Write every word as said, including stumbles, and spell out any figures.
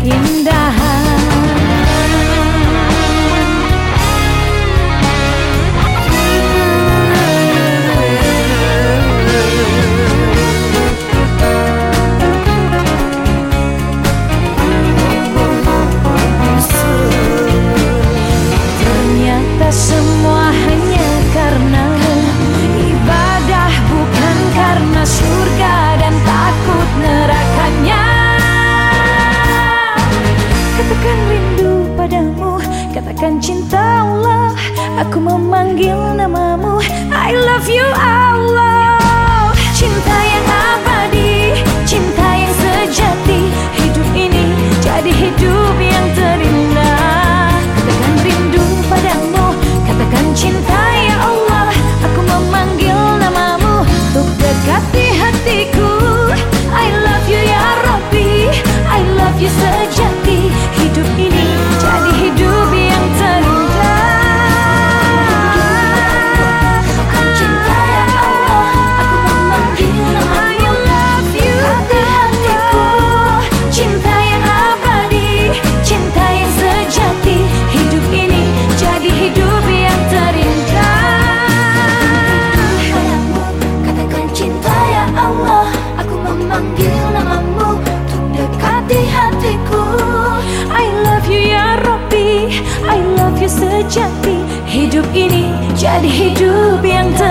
keindahan. Ternyata semua hanya karenamu, ibadah bukan karena surga dan takut nerakanya. Katakan rindu padamu, katakan cinta Allah, aku memanggil namamu. I love you Allah. Cinta yang abadi, cinta yang sejati, hidup ini jadi hidup yang terindah. Katakan rindu padamu, katakan cinta ya Allah, aku memanggil namamu untuk dekati hatiku. I love you ya Rabbi, I love you sejati, hidup ini jadi hidup yang terindah. Katakan cinta ya Allah, aku memanggil namamu. I love you dekati hatiku. Cinta yang abadi, cinta yang sejati, hidup ini jadi hidup yang terindah. Katakan cinta ya Allah, aku memanggil namamu untuk dekati hatiku. I love you ya Rabbi, I love you sejati, hidup ini jadi hidup yang terindah.